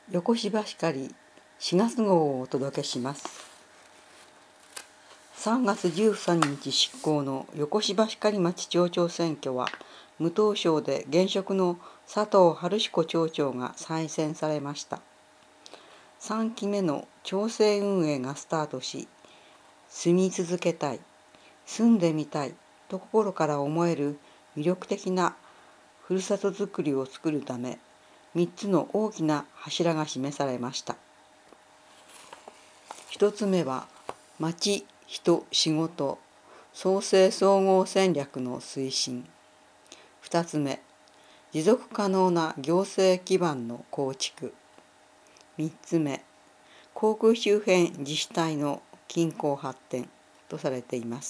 横芝光4月号をお届けします。3月13日執行の横芝光町町長選挙は、無投票で現職の佐藤春彦町長が再選されました。3期目の町政運営がスタートし、住み続けたい、住んでみたいと心から思える魅力的なふるさとづくりを作るため、3つの大きな柱が示されました。1つ目は、町、人、仕事、創生総合戦略の推進。2つ目、持続可能な行政基盤の構築。3つ目、航空周辺自治体の均衡発展とされています。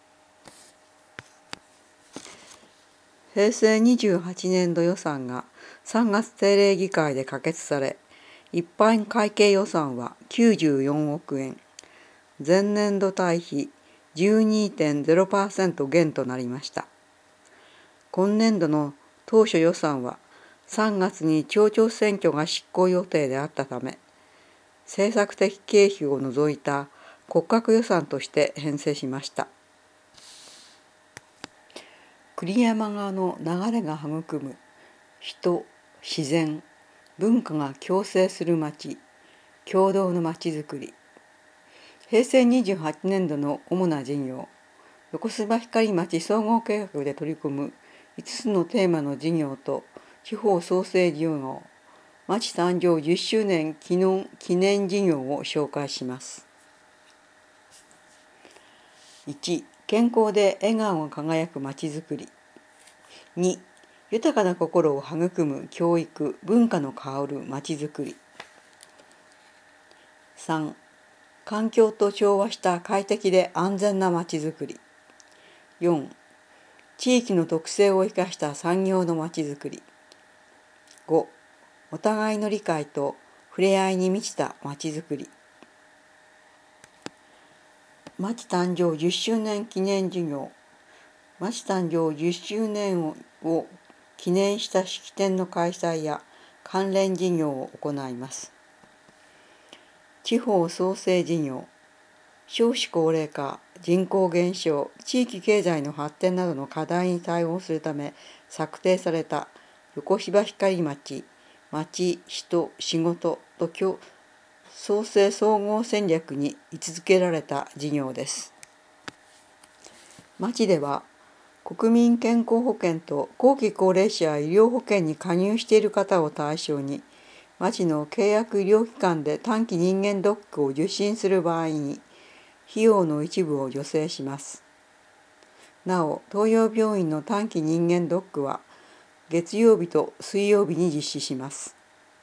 平成28年度予算が3月定例議会で可決され、一般会計予算は94億円、前年度対比 12.0% 減となりました。今年度の当初予算は3月に町長選挙が執行予定であったため、政策的経費を除いた骨格予算として編成しました。栗山川の流れが育む人、自然、文化が共生する町、共同の町づくり。平成28年度の主な事業、横芝光町総合計画で取り組む5つのテーマの事業と地方創生事業、町誕生10周年記念事業を紹介します。1、健康で笑顔が輝く町づくり。2、豊かな心を育む教育・文化の香るまちづくり。3、環境と調和した快適で安全なまちづくり。4、地域の特性を生かした産業のまちづくり。5、お互いの理解と触れ合いに満ちたまちづくり。町誕生10周年記念事業。町誕生10周年を記念した式典の開催や関連事業を行います。地方創生事業、少子高齢化、人口減少、地域経済の発展などの課題に対応するため策定された横芝光町、町、人、仕事と創生総合戦略に位置づけられた事業です。町では国民健康保険と後期高齢者医療保険に加入している方を対象に、町の契約医療機関で短期人間ドックを受診する場合に、費用の一部を助成します。なお、東洋病院の短期人間ドックは、月曜日と水曜日に実施します。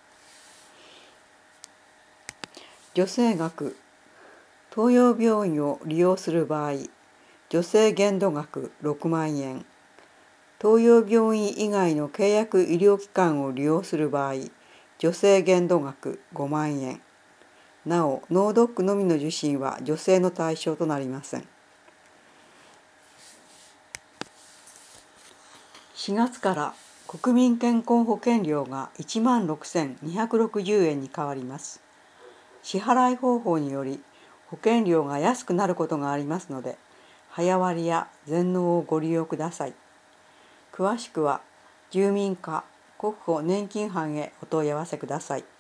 助成額、東洋病院を利用する場合、助成限度額6万円。東洋病院以外の契約医療機関を利用する場合、助成限度額5万円。なお、脳ドックのみの受診は助成の対象となりません。4月から国民健康保険料が16,260円に変わります。支払い方法により保険料が安くなることがありますので、早割や全納をご利用ください。詳しくは住民課国保年金班へお問い合わせください。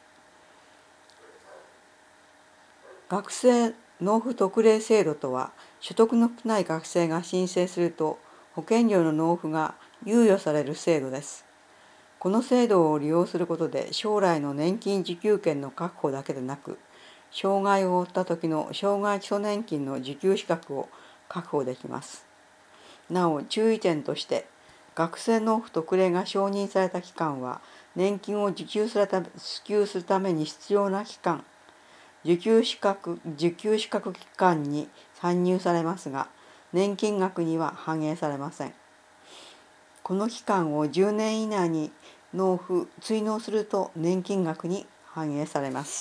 学生納付特例制度とは、所得の少ない学生が申請すると保険料の納付が猶予される制度です。この制度を利用することで、将来の年金受給権の確保だけでなく、障害を負った時の障害基礎年金の受給資格を確保できます。なお、注意点として、学生納付特例が承認された期間は、年金を受給するために必要な期間、受給資格期間に算入されますが、年金額には反映されません。この期間を10年以内に追納すると年金額に反映されます。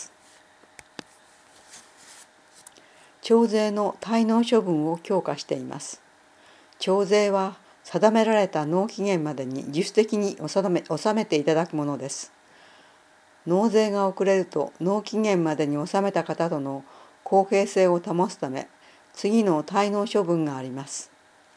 徴税の滞納処分を強化しています。徴税は定められた納期限までに自主的に納めていただくものです。 納税が遅れると納期限までに納めた方との公平性を保つため、次の滞納処分があります。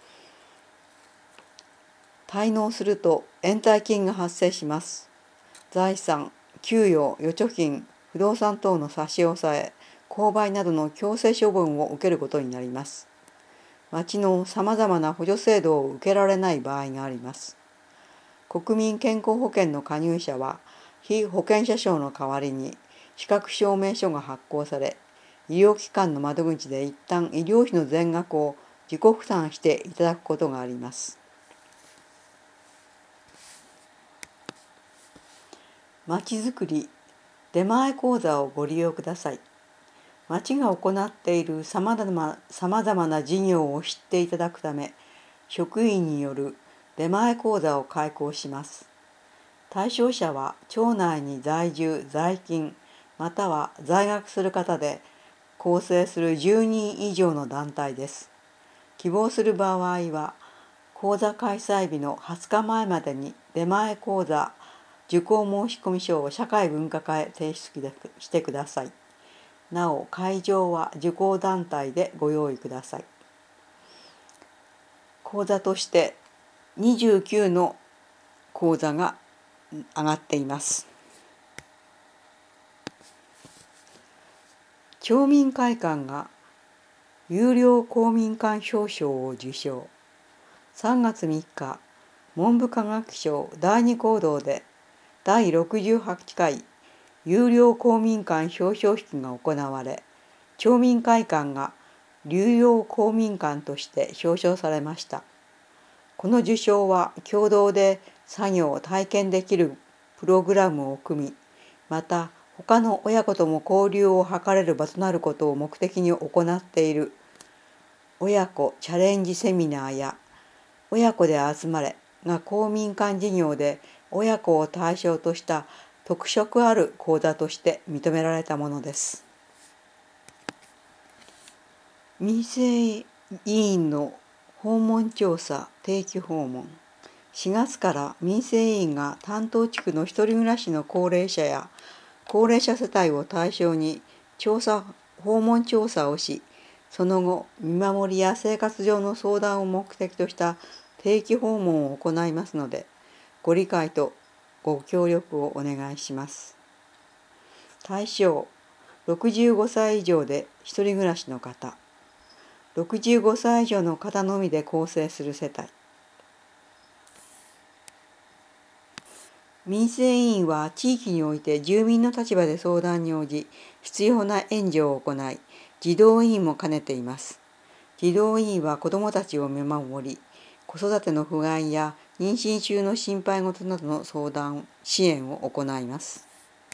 滞納すると延滞金が発生します。財産、給与、預貯金、不動産等の差し押さえ、購買などの強制処分を受けることになります。町のさまざまな補助制度を受けられない場合があります。国民健康保険の加入者は、被保険者証の代わりに資格証明書が発行され、医療機関の窓口で一旦医療費の全額を自己負担していただくことがあります。まちづくり出前講座をご利用ください。町が行っているさまざまな事業を知っていただくため、職員による出前講座を開講します。対象者は町内に在住・在勤または在学する方で構成する10人以上の団体です。希望する場合は、講座開催日の20日前までに出前講座受講申込書を社会文化課へ提出してください。なお、会場は受講団体でご用意ください。講座として29の講座が上がっています。町民会館が有料公民館表彰を受賞。3月3日、文部科学省第2講堂で第68回有料公民館表彰式が行われ、町民会館が有料公民館として表彰されました。この受賞は共同で作業を体験できるプログラムを組み、また他の親子とも交流を図れる場となることを目的に行っている親子チャレンジセミナーや親子で集まれが公民館事業で親子を対象とした特色ある講座として認められたものです。民生委員の訪問調査定期訪問。4月から民生委員が担当地区の一人暮らしの高齢者や高齢者世帯を対象に訪問調査をし、その後見守りや生活上の相談を目的とした定期訪問を行いますので、ご理解とご協力をお願いします。対象65歳以上で一人暮らしの方、65歳以上の方のみで構成する世帯。民生委員は地域において住民の立場で相談に応じ、必要な援助を行い、児童委員も兼ねています。児童委員は子どもたちを見守り、子育ての不安や妊娠中の心配事などの相談・支援を行います。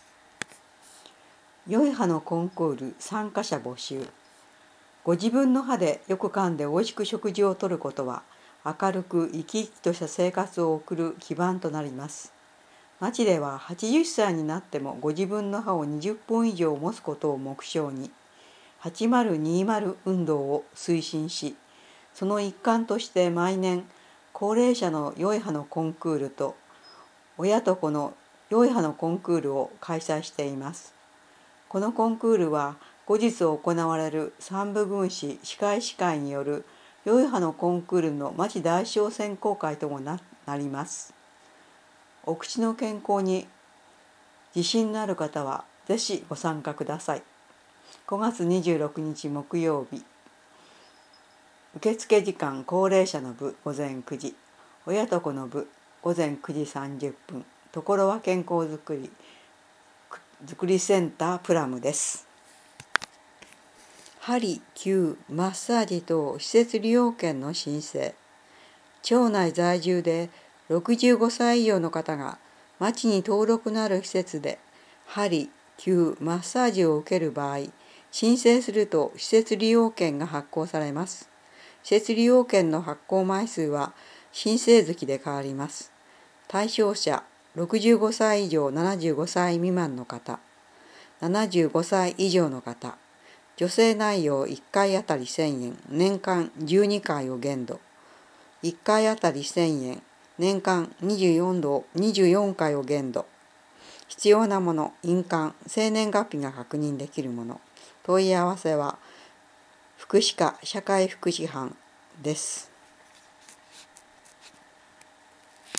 良い歯のコンクール参加者募集。ご自分の歯でよく噛んでおいしく食事をとることは、明るく生き生きとした生活を送る基盤となります。町では80歳になってもご自分の歯を20本以上持つことを目標に、8020運動を推進し、その一環として毎年、高齢者の良い歯のコンクールと、親と子の良い歯のコンクールを開催しています。このコンクールは、後日行われる三部郡市歯科医師会による良い歯のコンクールの町代表選考会ともなります。お口の健康に自信のある方はぜひご参加ください。5月26日木曜日。受付時間高齢者の部午前9時、親と子の部午前9時30分、ところは健康づくりセンタープラムです。鍼、灸、マッサージ等施設利用券の申請。町内在住で65歳以上の方が町に登録のある施設で鍼、灸、マッサージを受ける場合、申請すると施設利用券が発行されます。施設利用券の発行枚数は申請月で変わります。対象者65歳以上75歳未満の方、75歳以上の方、助成内容1回あたり1000円、年間12回を限度、1回あたり1000円、年間24回を限度、 必要なもの、印鑑、生年月日が確認できるもの。問い合わせは福祉課社会福祉班です。